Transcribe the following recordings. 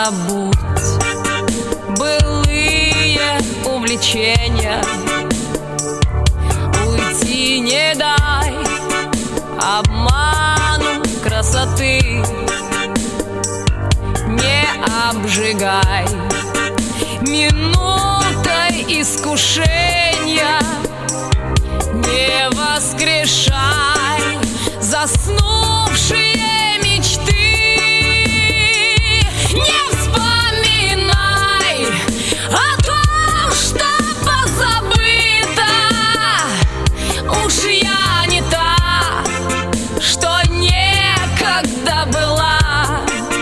забудь былые увлечения, уйти не дай обману красоты, не обжигай минутой искушения, не воскрешай заснувшие мечты, не вспоминай о том, что позабыто. Уж я не та, что некогда была.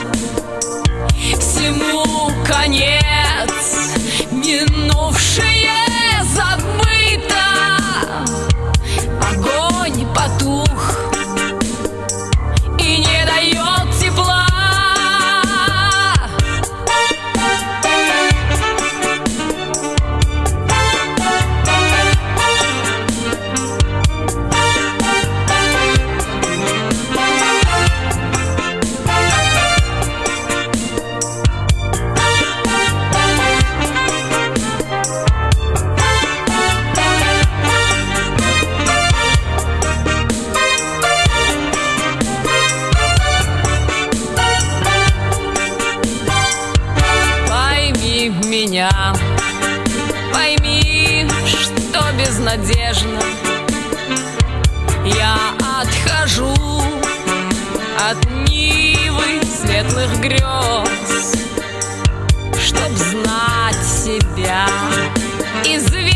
Всему конец, минувшее забыто. Огонь потух и не дает тепла. Меня пойми, что безнадежно я отхожу от нивы светлых грез, чтоб знать себя, известно.